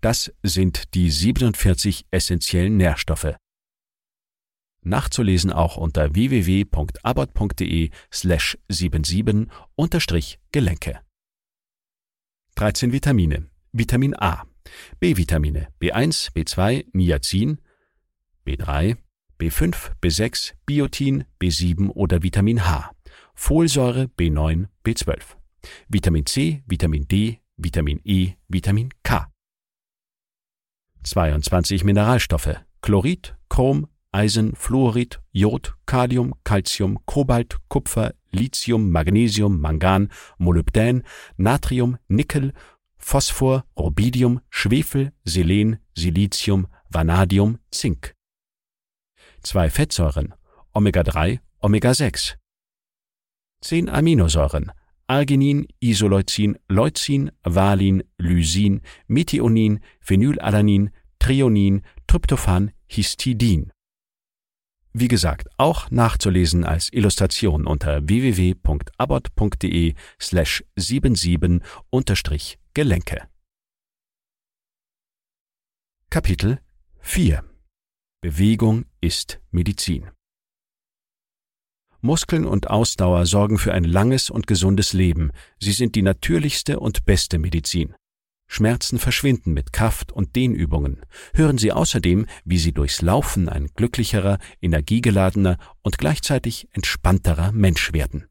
Das sind die 47 essentiellen Nährstoffe. Nachzulesen auch unter www.abbott.de/77-Gelenke. 13 Vitamine. Vitamin A, B-Vitamine, B1, B2, Niacin, B3, B5, B6, Biotin, B7 oder Vitamin H, Folsäure, B9, B12, Vitamin C, Vitamin D, Vitamin E, Vitamin K. 22 Mineralstoffe. Chlorid, Chrom, Eisen, Fluorid, Jod, Kalium, Calcium, Kobalt, Kupfer, Lithium, Magnesium, Mangan, Molybdän, Natrium, Nickel, Phosphor, Rubidium, Schwefel, Selen, Silizium, Vanadium, Zink. 2 Fettsäuren. Omega-3, Omega-6. 10 Aminosäuren. Arginin, Isoleucin, Leucin, Valin, Lysin, Methionin, Phenylalanin, Threonin, Tryptophan, Histidin. Wie gesagt, auch nachzulesen als Illustration unter www.abbott.de/77-Gelenke. Kapitel 4. Bewegung ist Medizin. Muskeln und Ausdauer sorgen für ein langes und gesundes Leben. Sie sind die natürlichste und beste Medizin. Schmerzen verschwinden mit Kraft- und Dehnübungen. Hören Sie außerdem, wie Sie durchs Laufen ein glücklicherer, energiegeladener und gleichzeitig entspannterer Mensch werden.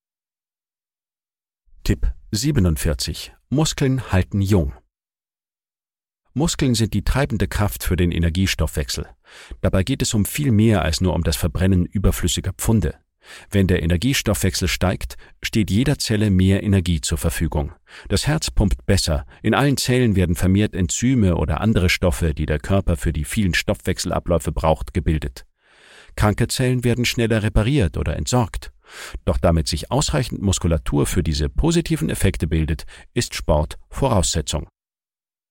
Tipp 47. Muskeln halten jung. Muskeln sind die treibende Kraft für den Energiestoffwechsel. Dabei geht es um viel mehr als nur um das Verbrennen überflüssiger Pfunde. Wenn der Energiestoffwechsel steigt, steht jeder Zelle mehr Energie zur Verfügung. Das Herz pumpt besser, in allen Zellen werden vermehrt Enzyme oder andere Stoffe, die der Körper für die vielen Stoffwechselabläufe braucht, gebildet. Kranke Zellen werden schneller repariert oder entsorgt. Doch damit sich ausreichend Muskulatur für diese positiven Effekte bildet, ist Sport Voraussetzung.